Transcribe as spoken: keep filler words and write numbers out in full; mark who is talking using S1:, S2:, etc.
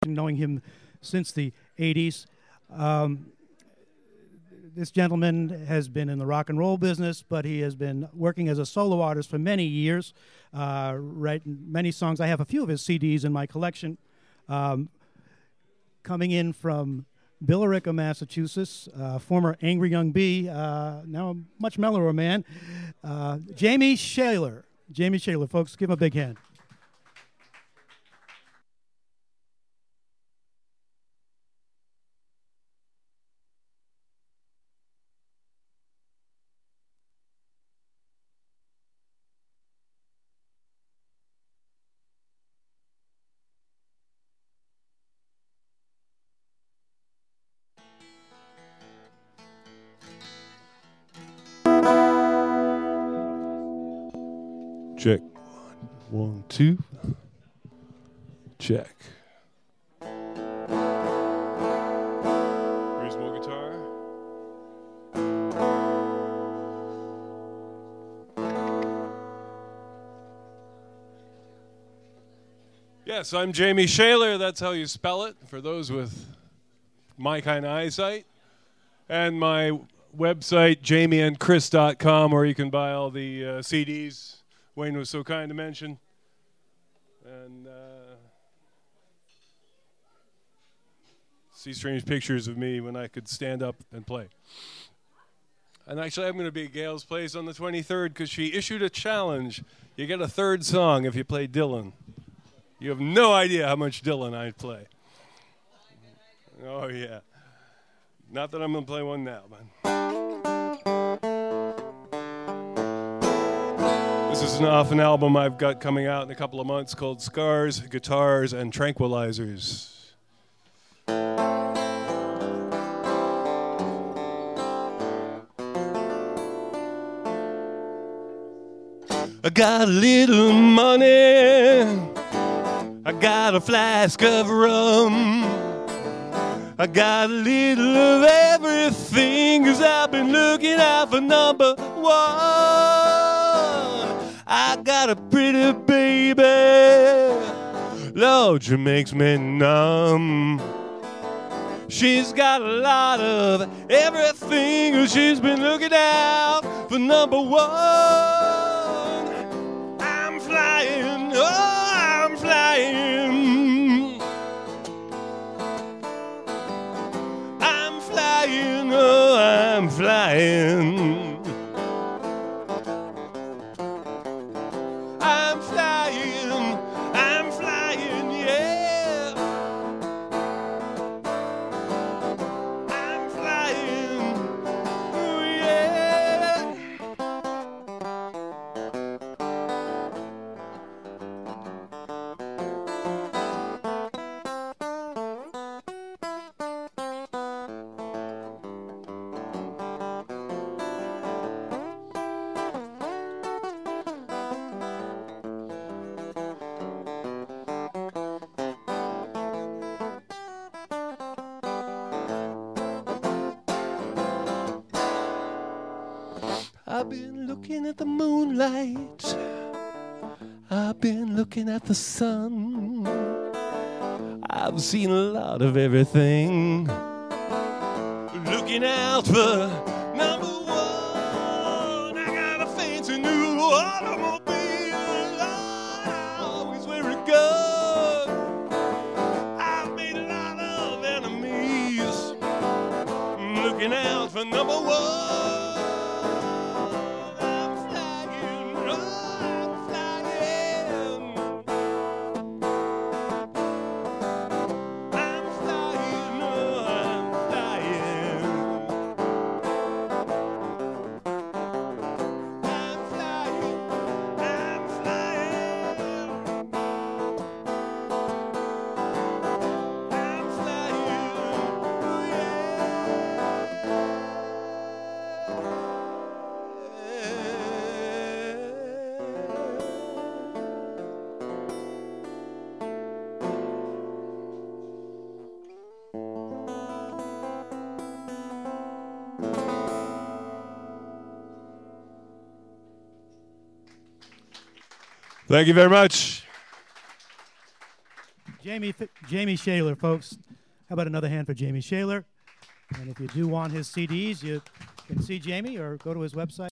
S1: knowing him since the eighties. Um, this gentleman has been in the rock and roll business, but he has been working as a solo artist for many years, uh, writing many songs. I have a few of his C Ds in my collection. Um, coming in from Billerica, Massachusetts, uh, former Angry Young Bee, uh, now a much mellower man, uh, Jamie Shaler. Jamie Shaler, folks, give him a big hand.
S2: Check. One, two. Check. Where's my guitar? Yes, I'm Jamie Shaler. That's how you spell it for those with my kind of eyesight. And my website, jamie and chris dot com, where you can buy all the uh, C Ds Wayne was so kind to mention. And uh, see strange pictures of me when I could stand up and play. And actually, I'm going to be at Gail's place on the twenty-third because she issued a challenge. You get a third song if you play Dylan. You have no idea how much Dylan I play. Oh, yeah. Not that I'm going to play one now, but... This is an off an album I've got coming out in a couple of months called Scars, Guitars, and Tranquilizers. I got a little money, I got a flask of rum, I got a little of everything, 'cause I've been looking out for number one. I got a pretty baby, Lord, she makes me numb. She's got a lot of everything, and she's been looking out for number one. I'm flying, oh, I'm flying. I'm flying, oh, I'm flying. I'm flying, I'm flying, yeah. I'm flying, oh yeah. I've been looking at the moonlight, I've been looking at the sun, I've seen a lot of everything, looking out for number one. I got a fancy new automobile, I always wear a gun. I've made a lot of enemies, looking out for number one. Thank you very much.
S1: Jamie, Jamie Shaler, folks. How about another hand for Jamie Shaler? And if you do want his C Ds, you can see Jamie or go to his website.